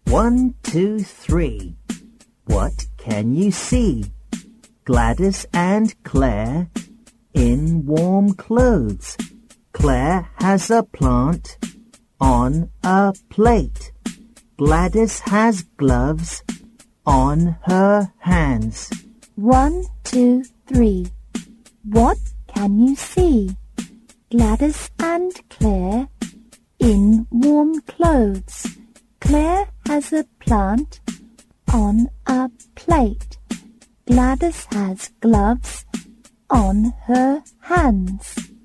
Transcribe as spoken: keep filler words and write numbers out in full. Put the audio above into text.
One, two, three. What can you see? Gladys and Claire in warm clothes. Claire has a plant on a plate. Gladys has gloves on her hands. One, two, three. What can you see? Gladys and Claire in warm clothes. Claire has a plant on a plate. Gladys has gloves on her hands.